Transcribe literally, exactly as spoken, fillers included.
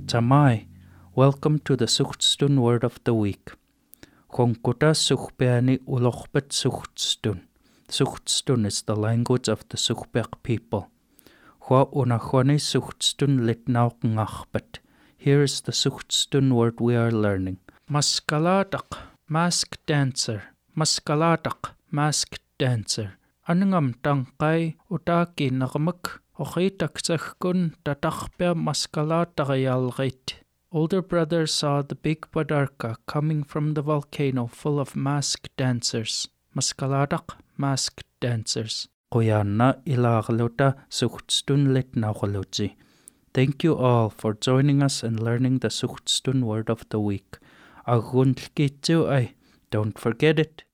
Tamai, welcome to the Suhtstun Word of the Week. Khonkuta Sukhpeani Ulokhbet Suhtstun. Suhtstun is the language of the Sukhbek people. Hwa unachwani Suhtstun litnauk ngachbet. Here is the Suhtstun word we are learning. Maskalatak, mask dancer. Maskalatak, mask dancer. Anungam tangkai utaki nakamak. Ochitakzachkun tatachpea maskalatagayalgait. Older brother saw the big Badarka coming from the volcano full of masked dancers. Maskalatak, masked dancers. Koyanna ilagluta Suhtstun litnaugaluji. Thank you all for joining us and learning the Suhtstun word of the week. Aguntlkitu ay. Don't forget it.